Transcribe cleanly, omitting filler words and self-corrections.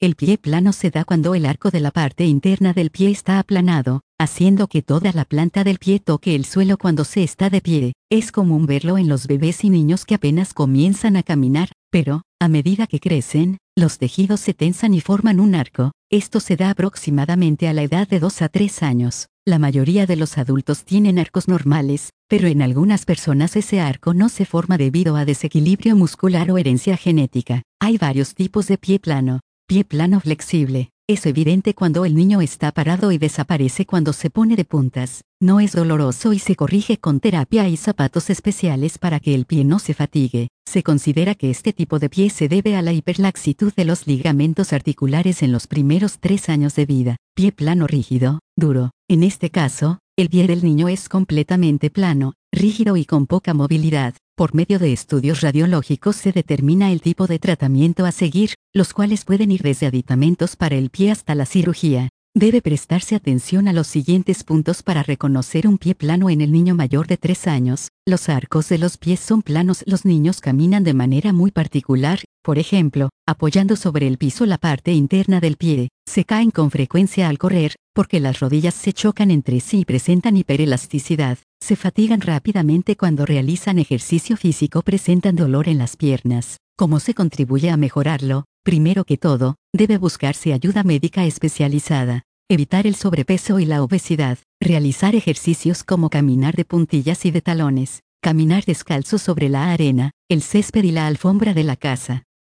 El pie plano se da cuando el arco de la parte interna del pie está aplanado, haciendo que toda la planta del pie toque el suelo cuando se está de pie. Es común verlo en los bebés y niños que apenas comienzan a caminar, pero, a medida que crecen, los tejidos se tensan y forman un arco. Esto se da aproximadamente a la edad de 2 a 3 años. La mayoría de los adultos tienen arcos normales, pero en algunas personas ese arco no se forma debido a desequilibrio muscular o herencia genética. Hay varios tipos de pie plano. Pie plano flexible. Es evidente cuando el niño está parado y desaparece cuando se pone de puntas. No es doloroso y se corrige con terapia y zapatos especiales para que el pie no se fatigue. Se considera que este tipo de pie se debe a la hiperlaxitud de los ligamentos articulares en los primeros 3 años de vida. Pie plano rígido, duro. En este caso, el pie del niño es completamente plano, rígido y con poca movilidad. Por medio de estudios radiológicos se determina el tipo de tratamiento a seguir, los cuales pueden ir desde aditamentos para el pie hasta la cirugía. Debe prestarse atención a los siguientes puntos para reconocer un pie plano en el niño mayor de 3 años. Los arcos de los pies son planos. Los niños caminan de manera muy particular, por ejemplo, apoyando sobre el piso la parte interna del pie. Se caen con frecuencia al correr, porque las rodillas se chocan entre sí y presentan hiperelasticidad. Se fatigan rápidamente cuando realizan ejercicio físico, presentan dolor en las piernas. ¿Cómo se contribuye a mejorarlo? Primero que todo, debe buscarse ayuda médica especializada. Evitar el sobrepeso y la obesidad. Realizar ejercicios como caminar de puntillas y de talones. Caminar descalzo sobre la arena, el césped y la alfombra de la casa.